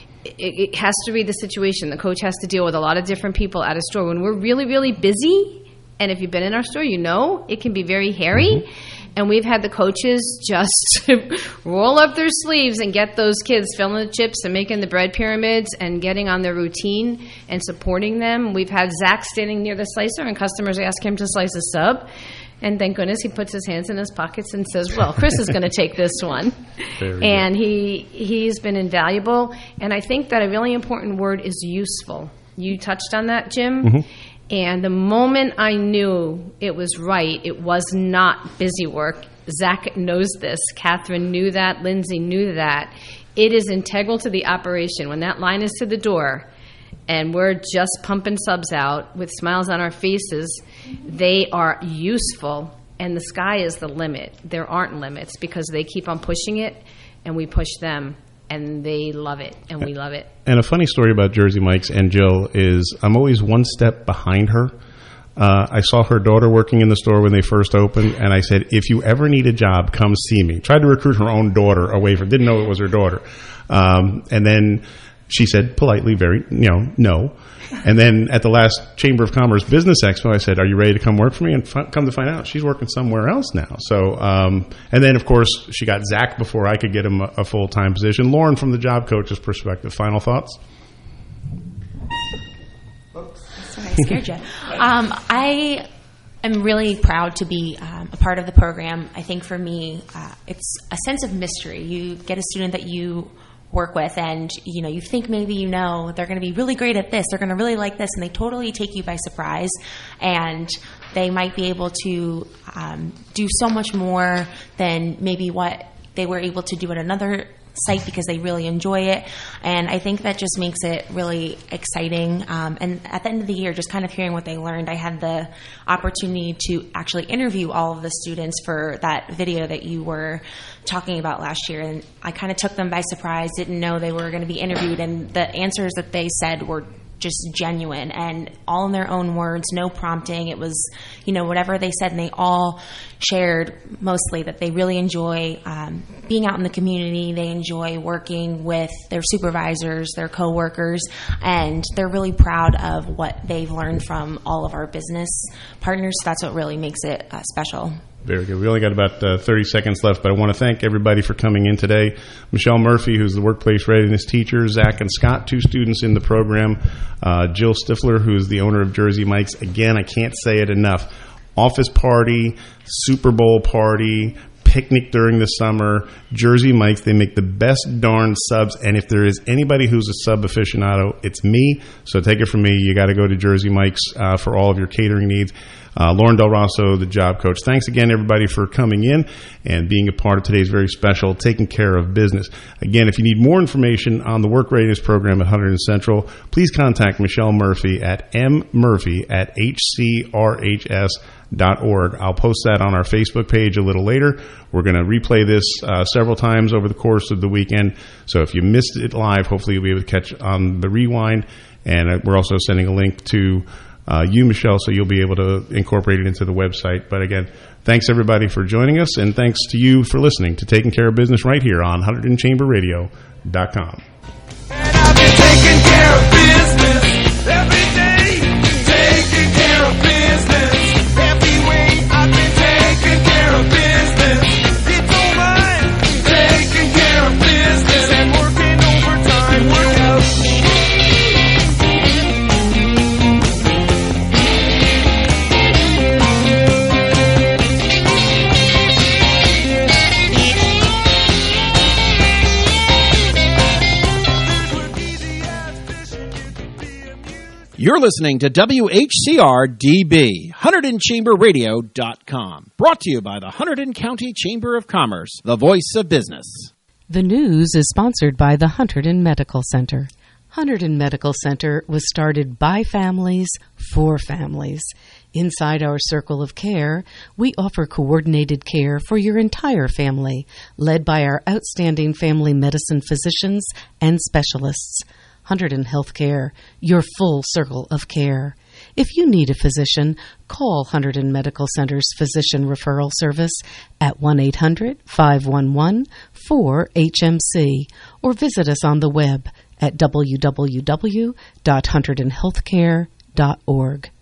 it has to read the situation. The coach has to deal with a lot of different people at a store. When we're really, really busy, and if you've been in our store, it can be very hairy. And we've had the coaches just roll up their sleeves and get those kids filling the chips and making the bread pyramids and getting on their routine and supporting them. We've had Zach standing near the slicer, and customers ask him to slice a sub. And thank goodness he puts his hands in his pockets and says, well, Chris is going to take this one. And he's been invaluable. And I think that a really important word is useful. You touched on that, Jim. Mm-hmm. And the moment I knew it was right, it was not busy work. Zach knows this. Catherine knew that. Lindsay knew that. It is integral to the operation. When that line is to the door and we're just pumping subs out with smiles on our faces, they are useful, and the sky is the limit. There aren't limits because they keep on pushing it, and we push them. And they love it, and we love it. And a funny story about Jersey Mike's and Jill is I'm always one step behind her. I saw her daughter working in the store when they first opened, and I said, if you ever need a job, come see me. Tried to recruit her own daughter away from, didn't know it was her daughter. And then she said politely, no. And then at the last Chamber of Commerce Business Expo, I said, are you ready to come work for me? And come to find out, she's working somewhere else now. So, and then, of course, she got Zach before I could get him a full-time position. Lauren, from the job coach's perspective, final thoughts? Sorry, I scared you. I am really proud to be a part of the program. I think for me, it's a sense of mystery. You get a student that you work with, and you think maybe they're going to be really great at this, they're going to really like this, and they totally take you by surprise, and they might be able to do so much more than maybe what they were able to do at another site because they really enjoy it. And I think that just makes it really exciting. And at the end of the year, just kind of hearing what they learned, I had the opportunity to actually interview all of the students for that video that you were talking about last year. And I kind of took them by surprise, didn't know they were going to be interviewed. And the answers that they said were just genuine and all in their own words, no prompting. It was, whatever they said, and they all shared mostly that they really enjoy being out in the community. They enjoy working with their supervisors, their coworkers, and they're really proud of what they've learned from all of our business partners. That's what really makes it special. Very good. We only got about 30 seconds left, but I want to thank everybody for coming in today. Michelle Murphy, who's the workplace readiness teacher, Zach and Scott, 2 students in the program, Jill Stifler, who's the owner of Jersey Mike's. Again, I can't say it enough. Office party, Super Bowl party, picnic during the summer, Jersey Mike's. They make the best darn subs, and if there is anybody who's a sub aficionado, it's me. So take it from me. You got to go to Jersey Mike's for all of your catering needs. Lauren Del Rosso, the job coach. Thanks again, everybody, for coming in and being a part of today's very special Taking Care of Business. Again, if you need more information on the Work Readiness Program at Hunterdon Central, please contact Michelle Murphy at mmurphy@hcrhs.org. I'll post that on our Facebook page a little later. We're going to replay this several times over the course of the weekend. So if you missed it live, hopefully you'll be able to catch on the rewind. And we're also sending a link to you, Michelle, so you'll be able to incorporate it into the website. But again, thanks everybody for joining us, and thanks to you for listening to Taking Care of Business right here on HunterdonChamberRadio.com. I've been taking care of business every day, taking care of business every way. I've been taking care of business. It's all mine, taking care of business and working overtime. Work out. You're listening to WHCR-DB, HunterdonChamberRadio.com. Brought to you by the Hunterdon County Chamber of Commerce, the voice of business. The news is sponsored by the Hunterdon Medical Center. Hunterdon Medical Center was started by families for families. Inside our circle of care, we offer coordinated care for your entire family, led by our outstanding family medicine physicians and specialists. Hunterdon Healthcare, your full circle of care. If you need a physician, call Hunterdon Medical Center's Physician Referral Service at 1-800-511-4HMC or visit us on the web at www.hunterdonhealthcare.org.